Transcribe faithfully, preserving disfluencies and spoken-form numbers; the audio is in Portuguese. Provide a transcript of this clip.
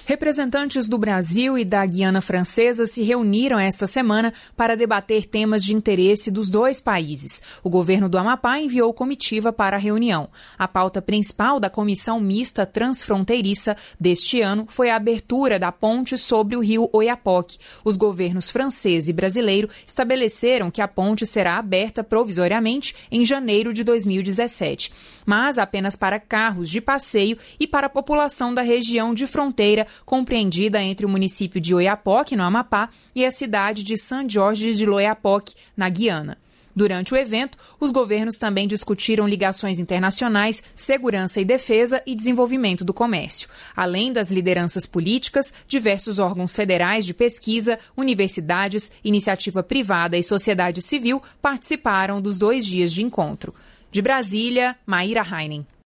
Representantes do Brasil e da Guiana Francesa se reuniram esta semana para debater temas de interesse dos dois países. O governo do Amapá enviou comitiva para a reunião. A pauta principal da Comissão Mista Transfronteiriça deste ano foi a abertura da ponte sobre o rio Oiapoque. Os governos francês e brasileiro estabeleceram que a ponte será aberta provisoriamente em janeiro de dois mil e dezessete, mas apenas para carros de passeio e para a população da região de fronteira compreendida entre o município de Oiapoque, no Amapá, e a cidade de São Jorge de l'Oyapock, na Guiana. Durante o evento, os governos também discutiram ligações internacionais, segurança e defesa e desenvolvimento do comércio. Além das lideranças políticas, diversos órgãos federais de pesquisa, universidades, iniciativa privada e sociedade civil participaram dos dois dias de encontro. De Brasília, Maíra Heinen.